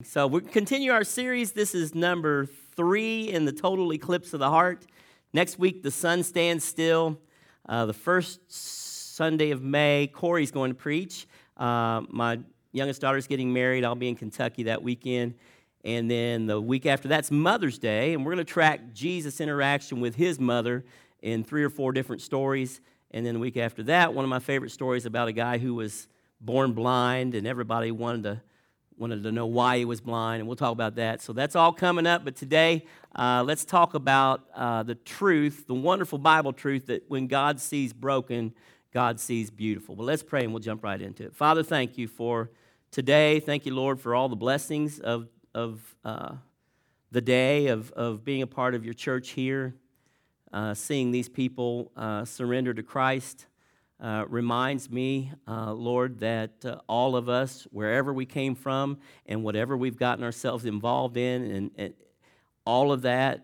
So we continue our series. This is number 3 in the total eclipse of the heart. Next week, the sun stands still. The first Sunday of May, Corey's going to preach. My youngest daughter's getting married. I'll be in Kentucky that weekend. And then the week after that's Mother's Day, and we're going to track Jesus' interaction with his mother in 3 or 4 different stories. And then the week after that, one of my favorite stories about a guy who was born blind, and everybody wanted to know why he was blind, and we'll talk about that. So that's all coming up. But today, let's talk about the truth, the wonderful Bible truth that when God sees broken, God sees beautiful. But let's pray, and we'll jump right into it. Father, thank you for today. Thank you, Lord, for all the blessings of the day, of being a part of your church here, seeing these people surrender to Christ. Reminds me, Lord, that all of us, wherever we came from and whatever we've gotten ourselves involved in, and all of that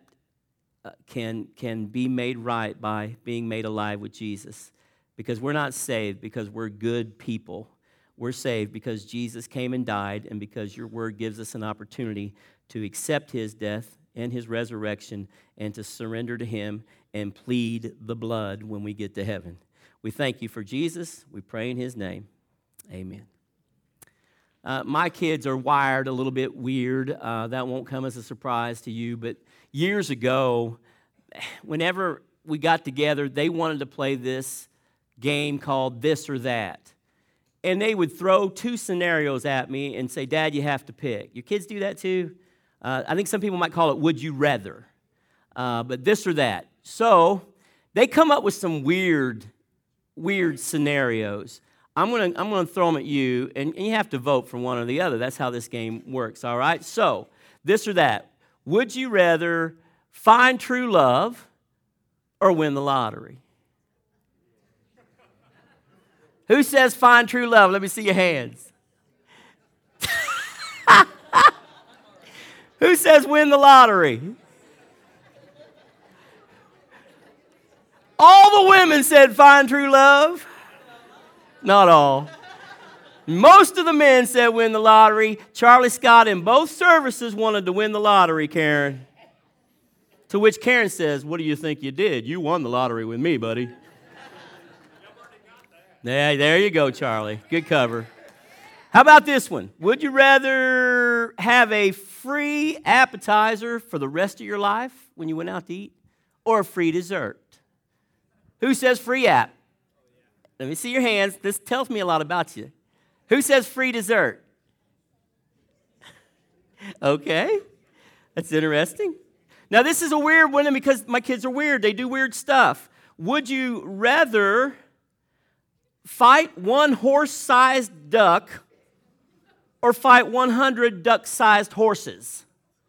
can be made right by being made alive with Jesus. Because we're not saved because we're good people. We're saved because Jesus came and died, and because your word gives us an opportunity to accept his death and his resurrection and to surrender to him and plead the blood when we get to heaven. We thank you for Jesus. We pray in his name. Amen. My kids are wired a little bit weird. That won't come as a surprise to you. But years ago, whenever we got together, they wanted to play this game called This or That. And they would throw 2 scenarios at me and say, Dad, you have to pick. Your kids do that too? I think some people might call it Would You Rather. But this or that. So they come up with some weird scenarios. I'm gonna throw them at you, and you have to vote for one or the other. That's how this game works, all right? So, this or that. Would you rather find true love or win the lottery? Who says find true love? Let me see your hands. Who says win the lottery? All the women said find true love. Not all. Most of the men said win the lottery. Charlie Scott in both services wanted to win the lottery, Karen. To which Karen says, what do you think you did? You won the lottery with me, buddy. Yeah, there you go, Charlie. Good cover. How about this one? Would you rather have a free appetizer for the rest of your life when you went out to eat, or a free dessert? Who says free app? Let me see your hands. This tells me a lot about you. Who says free dessert? Okay, that's interesting. Now, this is a weird one because my kids are weird. They do weird stuff. Would you rather fight one horse-sized duck or fight 100 duck-sized horses?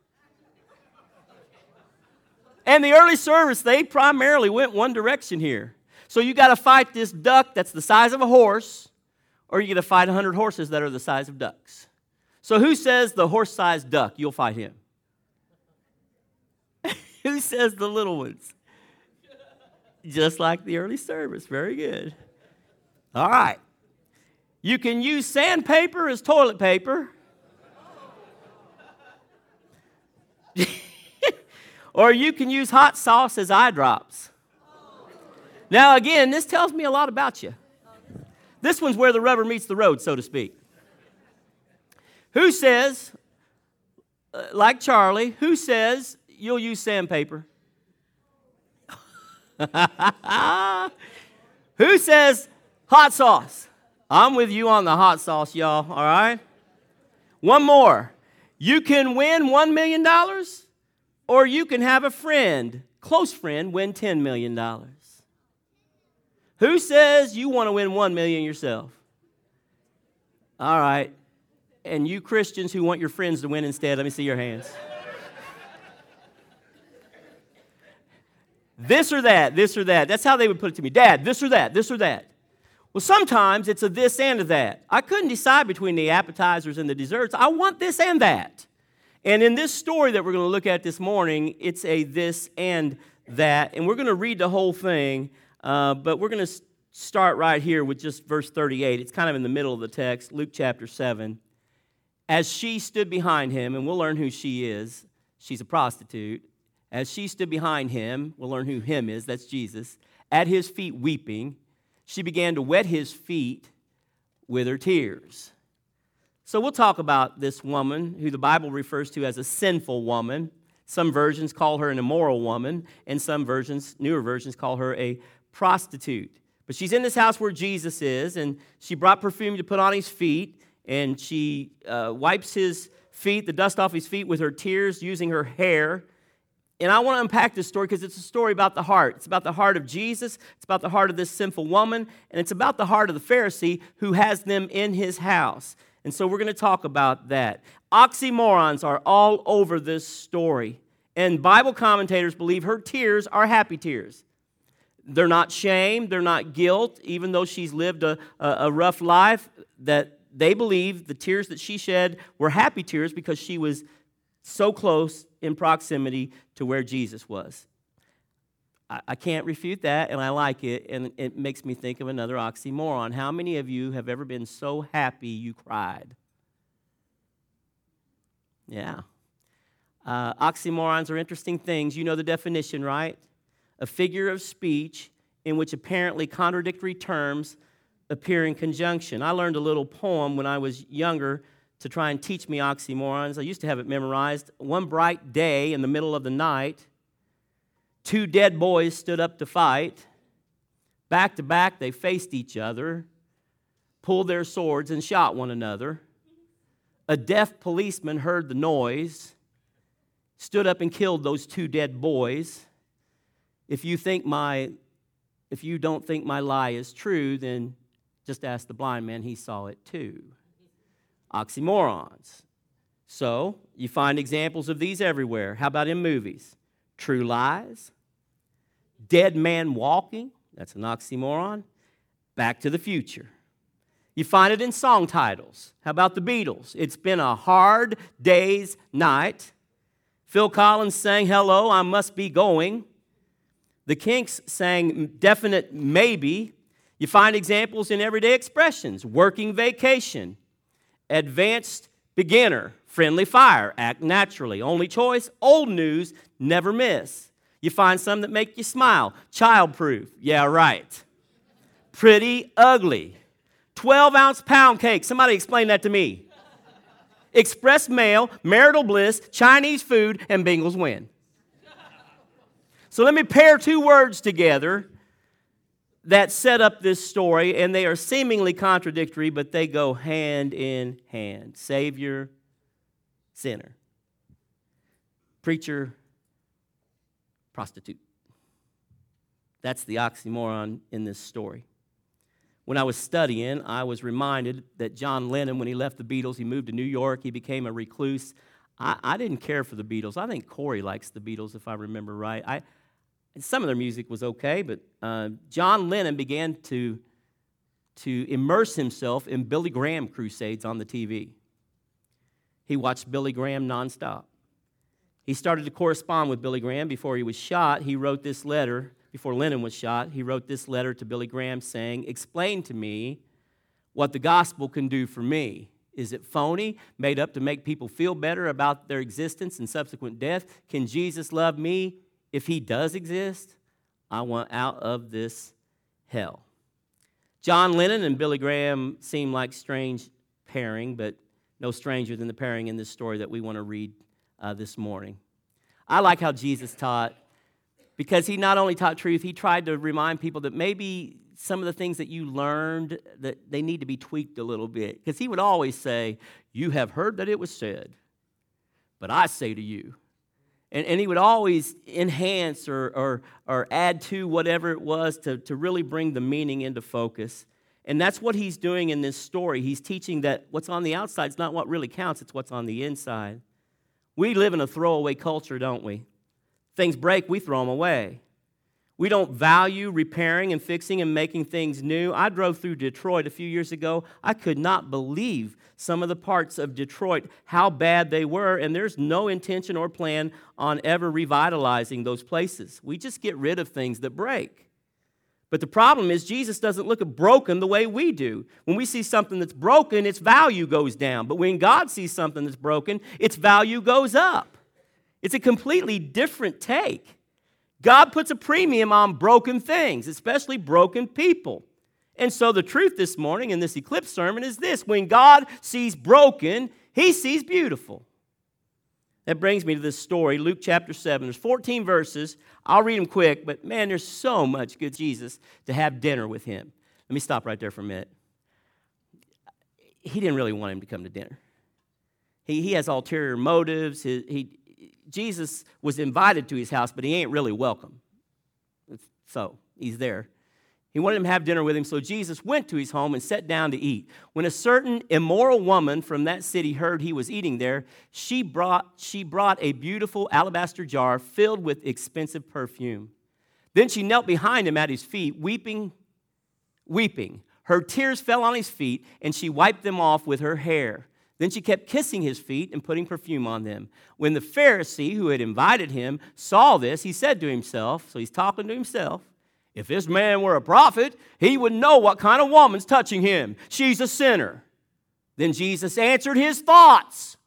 And the early service, they primarily went one direction here. So you got to fight this duck that's the size of a horse, or you got to fight 100 horses that are the size of ducks. So who says the horse-sized duck? You'll fight him. Who says the little ones? Just like the early service. Very good. All right. You can use sandpaper as toilet paper. Or you can use hot sauce as eye drops. Now, again, this tells me a lot about you. This one's where the rubber meets the road, so to speak. Who says, like Charlie, who says you'll use sandpaper? Who says hot sauce? I'm with you on the hot sauce, y'all, all right? One more. You can win $1 million, or you can have a friend, close friend, win $10 million. Who says you want to win $1 million yourself? All right. And you Christians who want your friends to win instead, let me see your hands. This or that, this or that. That's how they would put it to me. Dad, this or that, this or that. Well, sometimes it's a this and a that. I couldn't decide between the appetizers and the desserts. I want this and that. And in this story that we're going to look at this morning, it's a this and that. And we're going to read the whole thing, but we're going to start right here with just verse 38. It's kind of in the middle of the text, Luke chapter 7. As she stood behind him, and we'll learn who she is. She's a prostitute. As she stood behind him, we'll learn who him is. That's Jesus. At his feet weeping, she began to wet his feet with her tears. So we'll talk about this woman who the Bible refers to as a sinful woman. Some versions call her an immoral woman, and some versions, newer versions, call her a prostitute. But she's in this house where Jesus is, and she brought perfume to put on his feet, and she wipes his feet, the dust off his feet with her tears using her hair. And I want to unpack this story because it's a story about the heart. It's about the heart of Jesus. It's about the heart of this sinful woman. And it's about the heart of the Pharisee who has them in his house. And so we're going to talk about that. Oxymorons are all over this story. And Bible commentators believe her tears are happy tears. They're not shame. They're not guilt. Even though she's lived a rough life, that they believe the tears that she shed were happy tears because she was so close in proximity to where Jesus was. I can't refute that, and I like it, and it makes me think of another oxymoron. How many of you have ever been so happy you cried? Yeah. Oxymorons are interesting things. You know the definition, right? A figure of speech in which apparently contradictory terms appear in conjunction. I learned a little poem when I was younger to try and teach me oxymorons. I used to have it memorized. One bright day in the middle of the night, two dead boys stood up to fight. Back to back, they faced each other, pulled their swords, and shot one another. A deaf policeman heard the noise, stood up and killed those two dead boys. If you don't think my lie is true, then just ask the blind man. He saw it too. Oxymorons. So, you find examples of these everywhere. How about in movies? True Lies. Dead Man Walking. That's an oxymoron. Back to the Future. You find it in song titles. How about the Beatles? It's been a hard day's night. Phil Collins sang, "Hello, I must be going." The Kinks sang "Definite Maybe." You find examples in everyday expressions. Working vacation. Advanced beginner, friendly fire, act naturally. Only choice, old news, never miss. You find some that make you smile. Childproof, yeah, right. Pretty ugly. 12-ounce pound cake, somebody explain that to me. Express mail, marital bliss, Chinese food, and Bengals win. So let me pair two words together that set up this story, and they are seemingly contradictory, but they go hand in hand. Savior, sinner. Preacher, prostitute. That's the oxymoron in this story. When I was studying, I was reminded that John Lennon, when he left the Beatles, he moved to New York, he became a recluse. I didn't care for the Beatles. I think Corey likes the Beatles, if I remember right. Some of their music was okay, but John Lennon began to immerse himself in Billy Graham crusades on the TV. He watched Billy Graham nonstop. He started to correspond with Billy Graham before he was shot. He wrote this letter, before Lennon was shot, he wrote this letter to Billy Graham saying, "Explain to me what the gospel can do for me. Is it phony, made up to make people feel better about their existence and subsequent death? Can Jesus love me? If he does exist, I want out of this hell." John Lennon and Billy Graham seem like strange pairing, but no stranger than the pairing in this story that we want to read this morning. I like how Jesus taught, because he not only taught truth, he tried to remind people that maybe some of the things that you learned, that they need to be tweaked a little bit. Because he would always say, "You have heard that it was said, but I say to you." And he would always enhance or add to whatever it was to really bring the meaning into focus. And that's what he's doing in this story. He's teaching that what's on the outside is not what really counts, it's what's on the inside. We live in a throwaway culture, don't we? Things break, we throw them away. We don't value repairing and fixing and making things new. I drove through Detroit a few years ago. I could not believe some of the parts of Detroit, how bad they were, and there's no intention or plan on ever revitalizing those places. We just get rid of things that break. But the problem is Jesus doesn't look at broken the way we do. When we see something that's broken, its value goes down. But when God sees something that's broken, its value goes up. It's a completely different take. God puts a premium on broken things, especially broken people. And so the truth this morning in this Eclipse sermon is this: when God sees broken, he sees beautiful. That brings me to this story, Luke chapter 7. There's 14 verses. I'll read them quick, but man, there's so much good Jesus to have dinner with him. Let me stop right there for a minute. He didn't really want him to come to dinner. He has ulterior motives. Jesus was invited to his house, but he ain't really welcome. So he's there. He wanted him to have dinner with him, so Jesus went to his home and sat down to eat. When a certain immoral woman from that city heard he was eating there, she brought a beautiful alabaster jar filled with expensive perfume. Then she knelt behind him at his feet, weeping. Her tears fell on his feet, and she wiped them off with her hair. Then she kept kissing his feet and putting perfume on them. When the Pharisee who had invited him saw this, he said to himself, so he's talking to himself, "If this man were a prophet, he would know what kind of woman's touching him. She's a sinner." Then Jesus answered his thoughts.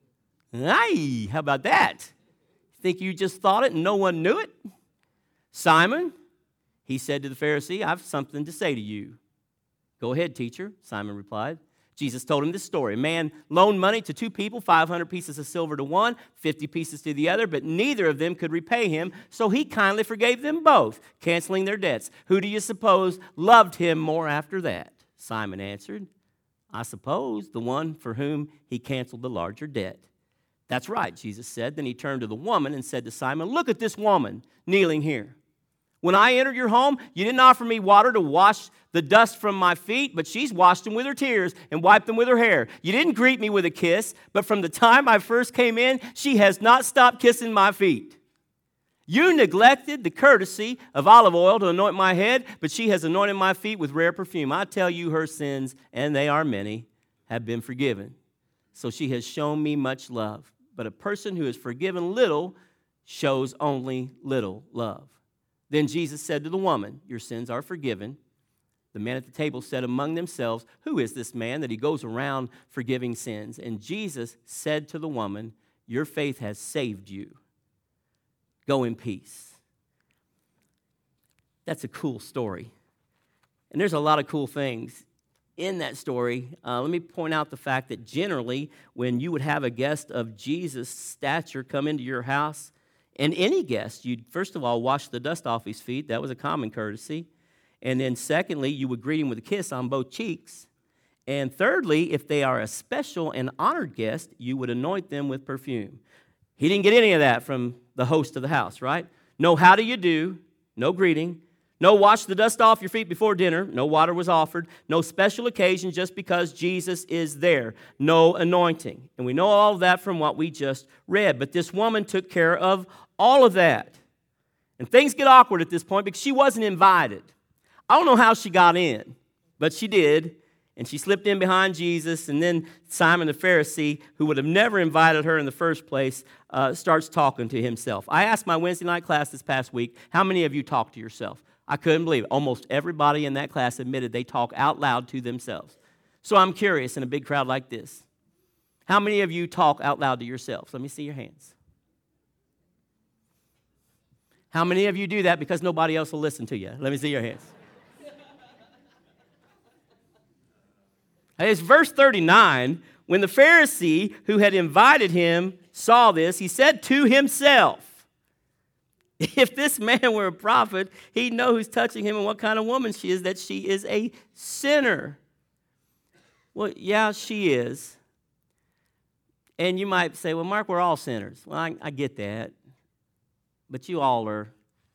Hey, how about that? Think you just thought it and no one knew it? "Simon," he said to the Pharisee, "I've something to say to you." "Go ahead, teacher," Simon replied. Jesus told him this story. A man loaned money to two people, 500 pieces of silver to one, 50 pieces to the other, but neither of them could repay him, so he kindly forgave them both, canceling their debts. "Who do you suppose loved him more after that?" Simon answered, "I suppose the one for whom he canceled the larger debt." "That's right," Jesus said. Then he turned to the woman and said to Simon, "Look at this woman kneeling here. When I entered your home, you didn't offer me water to wash the dust from my feet, but she's washed them with her tears and wiped them with her hair. You didn't greet me with a kiss, but from the time I first came in, she has not stopped kissing my feet. You neglected the courtesy of olive oil to anoint my head, but she has anointed my feet with rare perfume. I tell you, her sins, and they are many, have been forgiven. So she has shown me much love. But a person who is forgiven little shows only little love." Then Jesus said to the woman, "Your sins are forgiven." The men at the table said among themselves, "Who is this man that he goes around forgiving sins?" And Jesus said to the woman, "Your faith has saved you. Go in peace." That's a cool story. And there's a lot of cool things in that story. Let me point out the fact that generally, when you would have a guest of Jesus' stature come into your house, and any guest, you'd first of all wash the dust off his feet. That was a common courtesy. And then secondly, you would greet him with a kiss on both cheeks. And thirdly, if they are a special and honored guest, you would anoint them with perfume. He didn't get any of that from the host of the house, right? No how do you do, no greeting, no wash the dust off your feet before dinner, no water was offered, no special occasion just because Jesus is there, no anointing. And we know all of that from what we just read. But this woman took care of all of that. And things get awkward at this point because she wasn't invited. I don't know how she got in, but she did. And she slipped in behind Jesus, and then Simon the Pharisee, who would have never invited her in the first place, starts talking to himself. I asked my Wednesday night class this past week, how many of you talk to yourself? I couldn't believe it. Almost everybody in that class admitted they talk out loud to themselves. So I'm curious, in a big crowd like this, how many of you talk out loud to yourselves? Let me see your hands. How many of you do that because nobody else will listen to you? Let me see your hands. It's verse 39. When the Pharisee who had invited him saw this, he said to himself, "If this man were a prophet, he'd know who's touching him and what kind of woman she is, that she is a sinner." Well, yeah, she is. And you might say, "Well, Mark, we're all sinners." Well, I get that. But you all are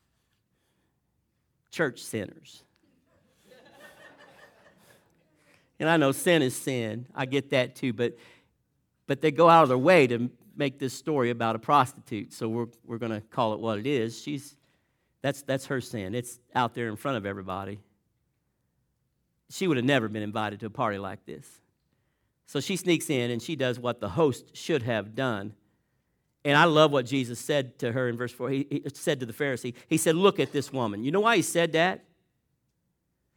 church sinners. And I know sin is sin. I get that too. But they go out of their way to make this story about a prostitute. So we're going to call it what it is. That's her sin. It's out there in front of everybody. She would have never been invited to a party like this. So she sneaks in and she does what the host should have done. And I love what Jesus said to her in verse 4. He said to the Pharisee, he said, "Look at this woman." You know why he said that?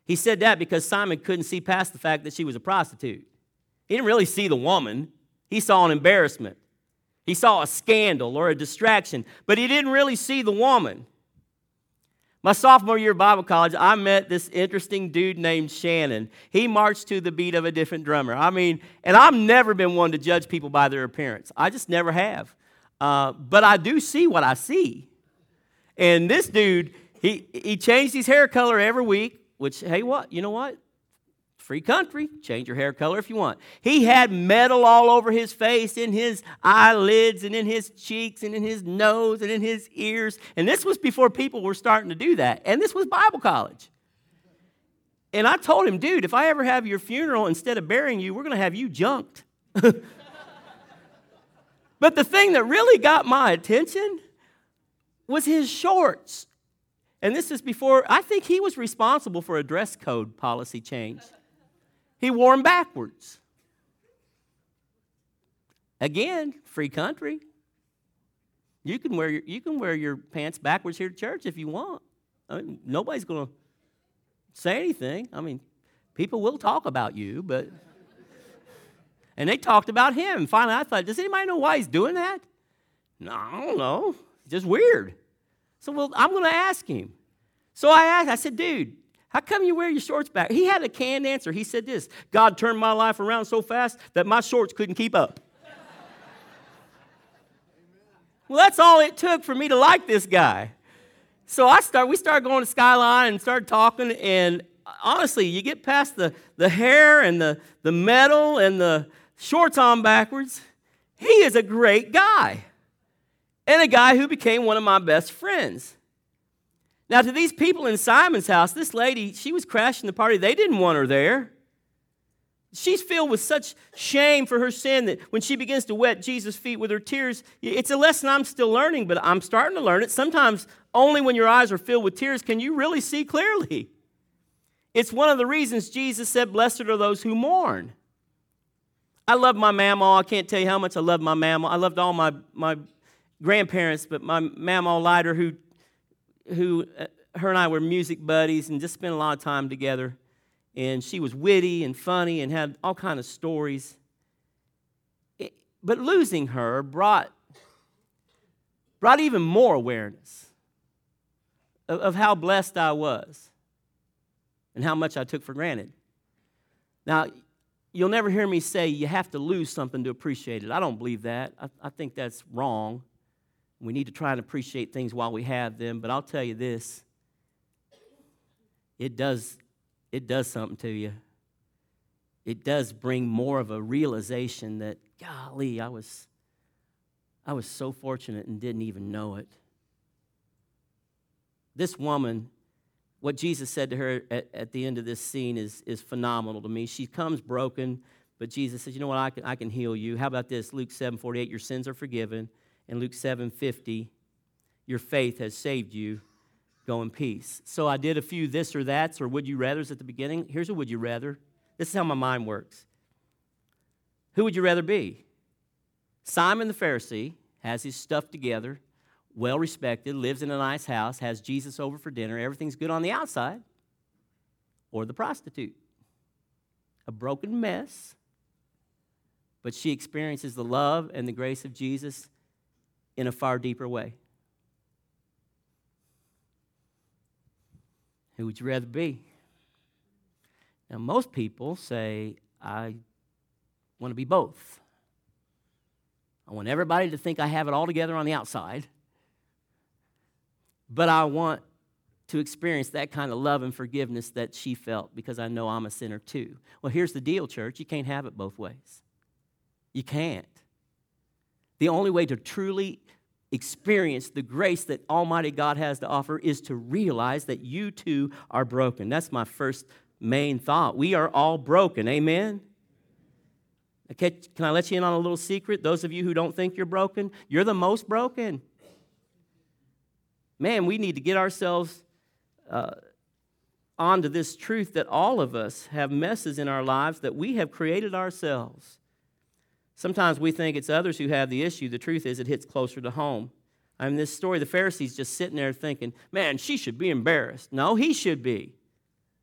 He said that because Simon couldn't see past the fact that she was a prostitute. He didn't really see the woman. He saw an embarrassment. He saw a scandal or a distraction, but he didn't really see the woman. My sophomore year of Bible college, I met this interesting dude named Shannon. He marched to the beat of a different drummer. And I've never been one to judge people by their appearance. I just never have. But I do see what I see. And this dude, he changed his hair color every week, which, hey, you know what? Free country. Change your hair color if you want. He had metal all over his face, in his eyelids, and in his cheeks, and in his nose, and in his ears. And this was before people were starting to do that. And this was Bible college. And I told him, dude, if I ever have your funeral, instead of burying you, we're going to have you junked. But the thing that really got my attention was his shorts. And this is before, I think he was responsible for a dress code policy change. He wore them backwards. Again, free country. You can wear your pants backwards here to church if you want. Nobody's going to say anything. People will talk about you, but... And they talked about him. Finally, I thought, does anybody know why he's doing that? No, I don't know. It's just weird. So, I'm going to ask him. So I asked, I said, dude, how come you wear your shorts back? He had a canned answer. He said this: God turned my life around so fast that my shorts couldn't keep up. Well, that's all it took for me to like this guy. So we started going to Skyline and started talking, and honestly, you get past the hair and the metal and the shorts on backwards, he is a great guy. And a guy who became one of my best friends. Now, to these people in Simon's house, this lady, she was crashing the party. They didn't want her there. She's filled with such shame for her sin that when she begins to wet Jesus' feet with her tears, it's a lesson I'm still learning, but I'm starting to learn it. Sometimes only when your eyes are filled with tears can you really see clearly. It's one of the reasons Jesus said, blessed are those who mourn. I love my mamaw. I can't tell you how much I love my mamaw. I loved all my grandparents, but my mamaw Leiter, who her and I were music buddies and just spent a lot of time together. And she was witty and funny and had all kinds of stories. But losing her brought even more awareness of how blessed I was and how much I took for granted. Now, you'll never hear me say you have to lose something to appreciate it. I don't believe that. I think that's wrong. We need to try and appreciate things while we have them. But I'll tell you this, it does something to you. It does bring more of a realization that, golly, I was so fortunate and didn't even know it. This woman, what Jesus said to her at the end of this scene is phenomenal to me. She comes broken, but Jesus says, you know what, I can heal you. How about this? Luke 7:48, your sins are forgiven. And Luke 7:50, your faith has saved you. Go in peace. So I did a few this or that's or would you rathers at the beginning. Here's a would you rather. This is how my mind works. Who would you rather be? Simon the Pharisee has his stuff together, well respected, lives in a nice house, has Jesus over for dinner, everything's good on the outside. Or the prostitute, a broken mess, but she experiences the love and the grace of Jesus in a far deeper way. Who would you rather be? Now, most people say, I want to be both. I want everybody to think I have it all together on the outside, but I want to experience that kind of love and forgiveness that she felt because I know I'm a sinner too. Well, here's the deal, church. You can't have it both ways. You can't. The only way to truly experience the grace that Almighty God has to offer is to realize that you too are broken. That's my first main thought. We are all broken. Amen? Okay, can I let you in on a little secret? Those of you who don't think you're broken, you're the most broken. Man, we need to get ourselves onto this truth that all of us have messes in our lives that we have created ourselves. Sometimes we think it's others who have the issue. The truth is it hits closer to home. This story, the Pharisee's just sitting there thinking, man, she should be embarrassed. No, he should be.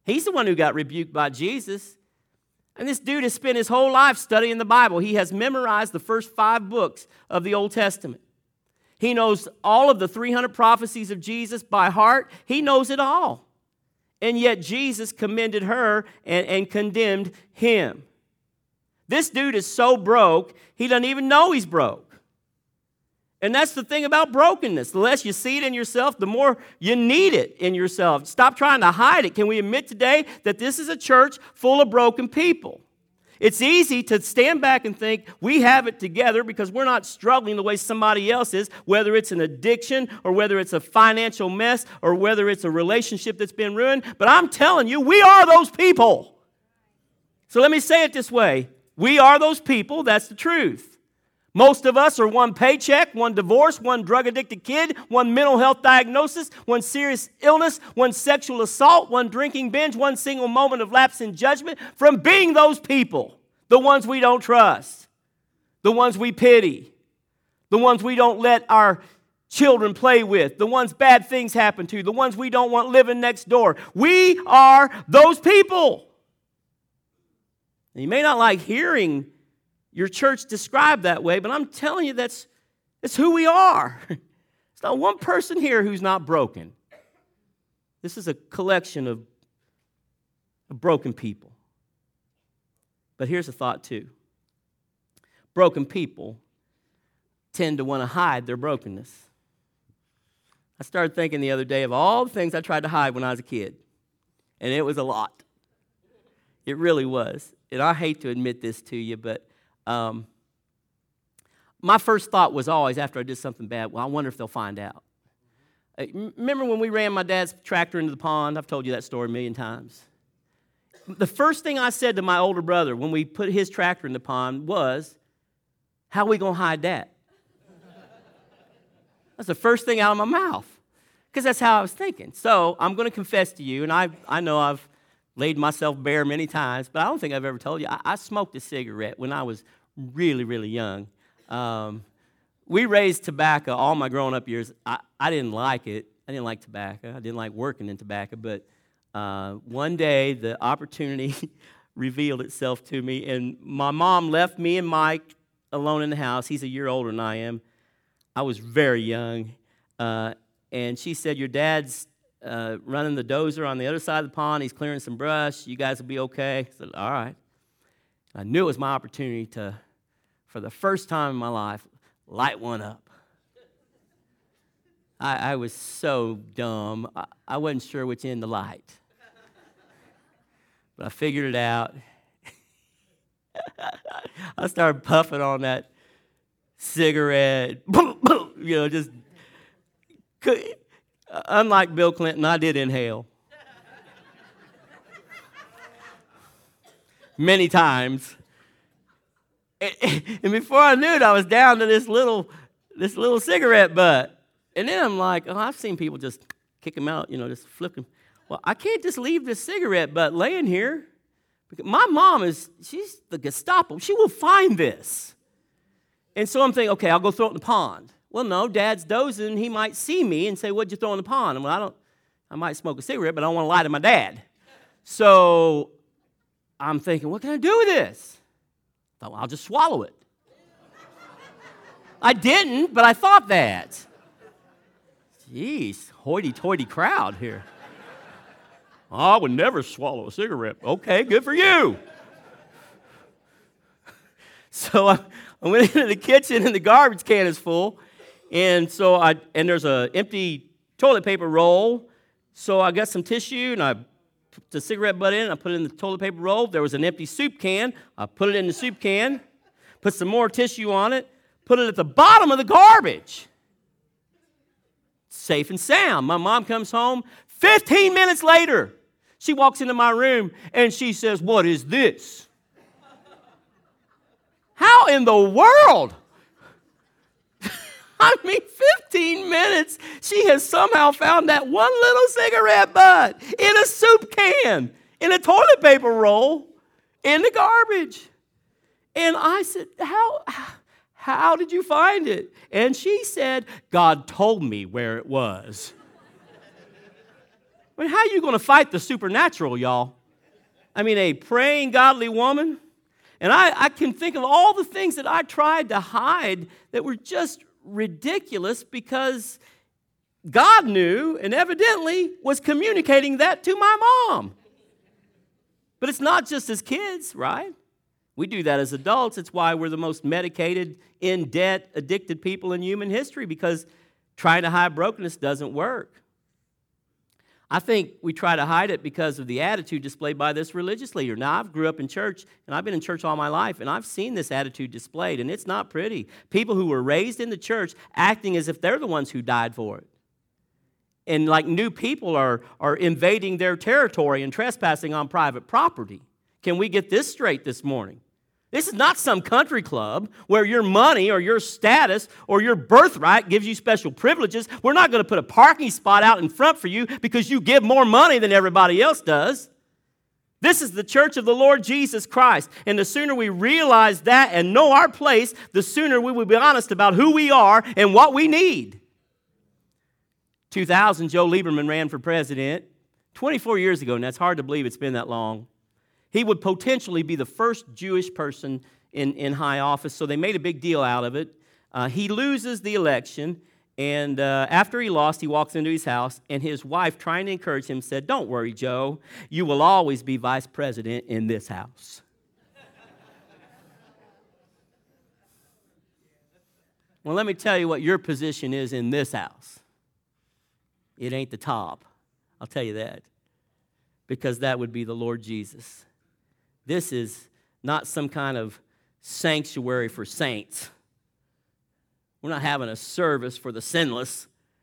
He's the one who got rebuked by Jesus. And this dude has spent his whole life studying the Bible. He has memorized the first 5 books of the Old Testament. He knows all of the 300 prophecies of Jesus by heart. He knows it all. And yet Jesus commended her and condemned him. This dude is so broke, he doesn't even know he's broke. And that's the thing about brokenness. The less you see it in yourself, the more you need it in yourself. Stop trying to hide it. Can we admit today that this is a church full of broken people? It's easy to stand back and think we have it together because we're not struggling the way somebody else is, whether it's an addiction or whether it's a financial mess or whether it's a relationship that's been ruined. But I'm telling you, we are those people. So let me say it this way. We are those people. That's the truth. Most of us are one paycheck, one divorce, one drug-addicted kid, one mental health diagnosis, one serious illness, one sexual assault, one drinking binge, one single moment of lapse in judgment from being those people, the ones we don't trust, the ones we pity, the ones we don't let our children play with, the ones bad things happen to, the ones we don't want living next door. We are those people. And you may not like hearing your church described that way, but I'm telling you that's who we are. There's not one person here who's not broken. This is a collection of broken people. But here's a thought too. Broken people tend to want to hide their brokenness. I started thinking the other day of all the things I tried to hide when I was a kid, and it was a lot. It really was. And I hate to admit this to you, but my first thought was always after I did something bad, well, I wonder if they'll find out. Remember when we ran my dad's tractor into the pond? I've told you that story a million times. The first thing I said to my older brother when we put his tractor in the pond was, how are we going to hide that? That's the first thing out of my mouth, because that's how I was thinking. So I'm going to confess to you, and I know I've laid myself bare many times, but I don't think I've ever told you. I smoked a cigarette when I was really, really young. We raised tobacco all my growing-up years. I didn't like it. I didn't like tobacco. I didn't like working in tobacco. But one day, the opportunity revealed itself to me, and my mom left me and Mike alone in the house. He's a year older than I am. I was very young. And she said, your dad's running the dozer on the other side of the pond. He's clearing some brush. You guys will be okay. I said, all right. I knew it was my opportunity to, for the first time in my life, light one up. I was so dumb. I wasn't sure which end to light. But I figured it out. I started puffing on that cigarette. Just unlike Bill Clinton, I did inhale. Many times. And before I knew it, I was down to this little cigarette butt. And then I'm like, oh, I've seen people just kick them out, just flip them. Well, I can't just leave this cigarette butt laying here. Because my mom she's the Gestapo. She will find this. And so I'm thinking, okay, I'll go throw it in the pond. Well, no, Dad's dozing. He might see me and say, what'd you throw in the pond? Well, I might smoke a cigarette, but I don't want to lie to my dad. So I'm thinking, what can I do with this? I thought, well, I'll just swallow it. I didn't, but I thought that. Jeez, hoity-toity crowd here. I would never swallow a cigarette. Okay, good for you. So I went into the kitchen and the garbage can is full. And there's an empty toilet paper roll. So I got some tissue and I put the cigarette butt in. I put it in the toilet paper roll. There was an empty soup can. I put it in the soup can. Put some more tissue on it. Put it at the bottom of the garbage. Safe and sound. My mom comes home. 15 minutes later, she walks into my room and she says, what is this? How in the world? 15 minutes, she has somehow found that one little cigarette butt in a soup can, in a toilet paper roll, in the garbage. And I said, how did you find it? And she said, God told me where it was. I mean, how are you going to fight the supernatural, y'all? I mean, a praying, godly woman. And I can think of all the things that I tried to hide that were just ridiculous because God knew and evidently was communicating that to my mom. But it's not just as kids, right? We do that as adults. It's why we're the most medicated, in debt, addicted people in human history, because trying to hide brokenness doesn't work. I think we try to hide it because of the attitude displayed by this religious leader. Now, I grew up in church, and I've been in church all my life, and I've seen this attitude displayed, and it's not pretty. People who were raised in the church acting as if they're the ones who died for it. And like new people are invading their territory and trespassing on private property. Can we get this straight this morning? This is not some country club where your money or your status or your birthright gives you special privileges. We're not going to put a parking spot out in front for you because you give more money than everybody else does. This is the church of the Lord Jesus Christ. And the sooner we realize that and know our place, the sooner we will be honest about who we are and what we need. 2000, Joe Lieberman ran for president 24 years ago, and that's hard to believe it's been that long. He would potentially be the first Jewish person in high office, so they made a big deal out of it. He loses the election, and after he lost, he walks into his house, and his wife, trying to encourage him, said, "Don't worry, Joe. You will always be vice president in this house." Well, let me tell you what your position is in this house. It ain't the top. I'll tell you that. Because that would be the Lord Jesus. This is not some kind of sanctuary for saints. We're not having a service for the sinless.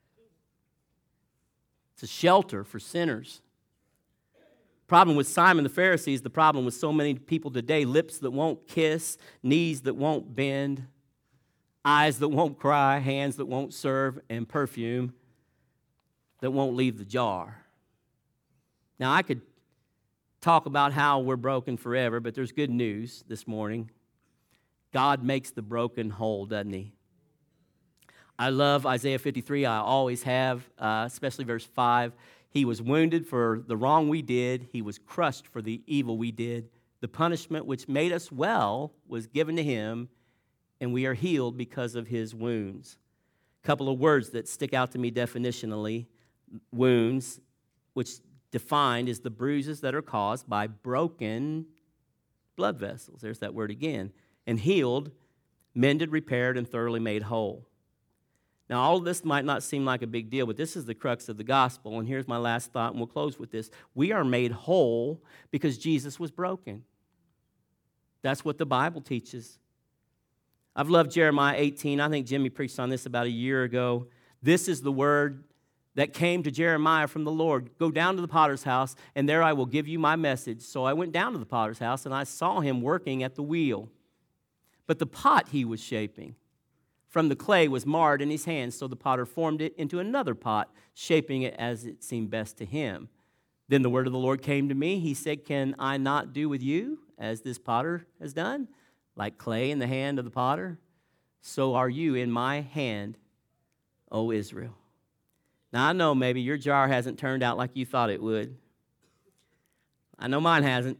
It's a shelter for sinners. Problem with Simon the Pharisee is the problem with so many people today: lips that won't kiss, knees that won't bend, eyes that won't cry, hands that won't serve, and perfume that won't leave the jar. Now, I could talk about how we're broken forever, but there's good news this morning. God makes the broken whole, doesn't he? I love Isaiah 53. I always have, especially verse 5. He was wounded for the wrong we did. He was crushed for the evil we did. The punishment which made us well was given to him, and we are healed because of his wounds. A couple of words that stick out to me definitionally. Wounds, which defined is the bruises that are caused by broken blood vessels. There's that word again. And healed, mended, repaired, and thoroughly made whole. Now, all of this might not seem like a big deal, but this is the crux of the gospel. And here's my last thought, and we'll close with this. We are made whole because Jesus was broken. That's what the Bible teaches. I've loved Jeremiah 18. I think Jimmy preached on this about a year ago. This is the word that came to Jeremiah from the Lord. Go down to the potter's house, and there I will give you my message. So I went down to the potter's house, and I saw him working at the wheel. But the pot he was shaping from the clay was marred in his hands, so the potter formed it into another pot, shaping it as it seemed best to him. Then the word of the Lord came to me. He said, "Can I not do with you as this potter has done? Like clay in the hand of the potter, so are you in my hand, O Israel." Now, I know maybe your jar hasn't turned out like you thought it would. I know mine hasn't.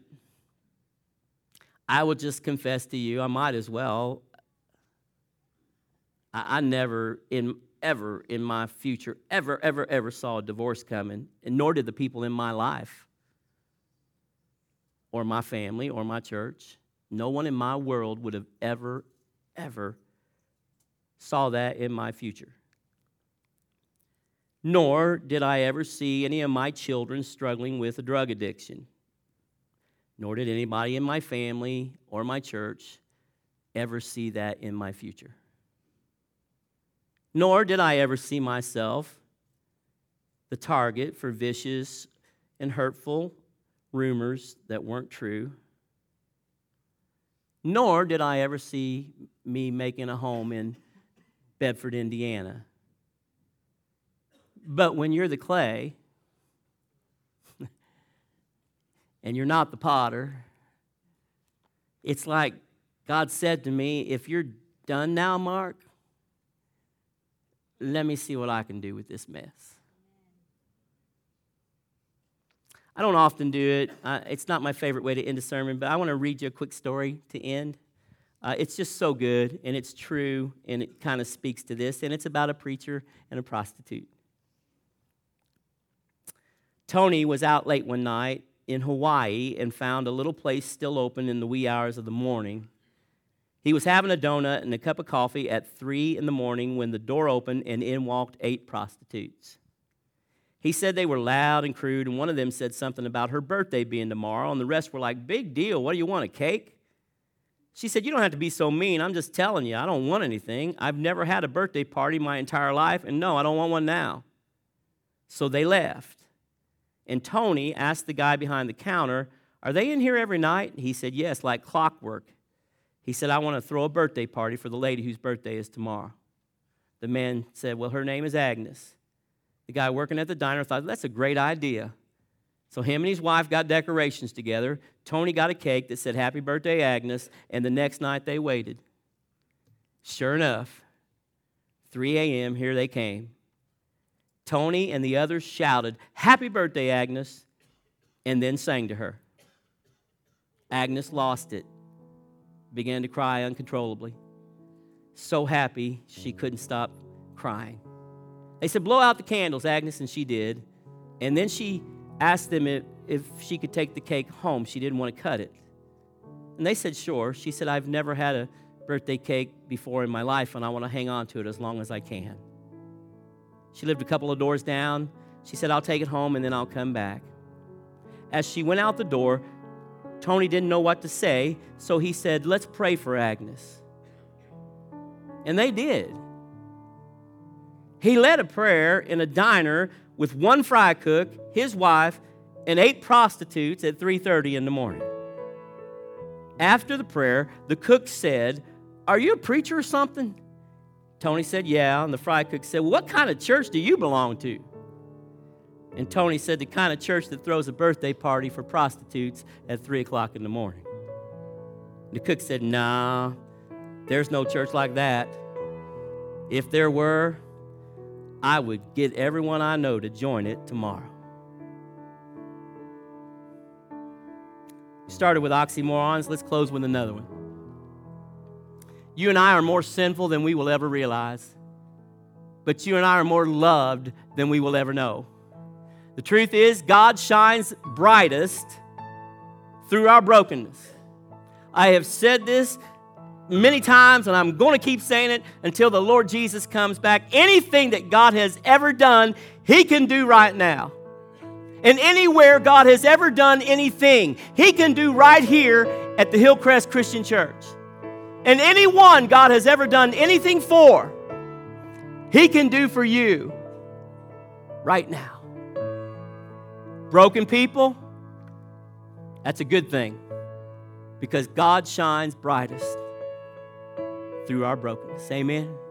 I will just confess to you, I might as well. I never, ever in my future, ever saw a divorce coming, and nor did the people in my life or my family or my church. No one in my world would have ever saw that in my future. Nor did I ever see any of my children struggling with a drug addiction. Nor did anybody in my family or my church ever see that in my future. Nor did I ever see myself the target for vicious and hurtful rumors that weren't true. Nor did I ever see me making a home in Bedford, Indiana. But when you're the clay, and you're not the potter, it's like God said to me, "If you're done now, Mark, let me see what I can do with this mess." I don't often do it. It's not my favorite way to end a sermon, but I want to read you a quick story to end. It's just so good, and it's true, and it kind of speaks to this, and it's about a preacher and a prostitute. Tony was out late one night in Hawaii and found a little place still open in the wee hours of the morning. He was having a donut and a cup of coffee at 3 in the morning when the door opened and in walked 8 prostitutes. He said they were loud and crude, and one of them said something about her birthday being tomorrow, and the rest were like, "Big deal, what do you want, a cake?" She said, "You don't have to be so mean. I'm just telling you, I don't want anything. I've never had a birthday party my entire life, and no, I don't want one now." So they left. And Tony asked the guy behind the counter, "Are they in here every night?" He said, "Yes, like clockwork." He said, "I want to throw a birthday party for the lady whose birthday is tomorrow." The man said, "Well, her name is Agnes." The guy working at the diner thought, "That's a great idea." So him and his wife got decorations together. Tony got a cake that said, "Happy birthday, Agnes," and the next night they waited. Sure enough, 3 a.m., here they came. Tony and the others shouted, "Happy birthday, Agnes," and then sang to her. Agnes lost it, began to cry uncontrollably. So happy she couldn't stop crying. They said, "Blow out the candles, Agnes," and she did. And then she asked them if she could take the cake home. She didn't want to cut it. And they said, "Sure." She said, "I've never had a birthday cake before in my life, and I want to hang on to it as long as I can." She lived a couple of doors down. She said, "I'll take it home, and then I'll come back." As she went out the door, Tony didn't know what to say, so he said, "Let's pray for Agnes." And they did. He led a prayer in a diner with one fry cook, his wife, and 8 prostitutes at 3:30 in the morning. After the prayer, the cook said, "Are you a preacher or something?" Tony said, "Yeah." And the fry cook said, "Well, what kind of church do you belong to?" And Tony said, "The kind of church that throws a birthday party for prostitutes at 3 o'clock in the morning." The cook said, "Nah, there's no church like that. If there were, I would get everyone I know to join it tomorrow." We started with oxymorons. Let's close with another one. You and I are more sinful than we will ever realize, but you and I are more loved than we will ever know. The truth is, God shines brightest through our brokenness. I have said this many times, and I'm going to keep saying it until the Lord Jesus comes back. Anything that God has ever done, He can do right now. And anywhere God has ever done anything, He can do right here at the Hillcrest Christian Church. And anyone God has ever done anything for, He can do for you right now. Broken people, that's a good thing, because God shines brightest through our brokenness. Amen.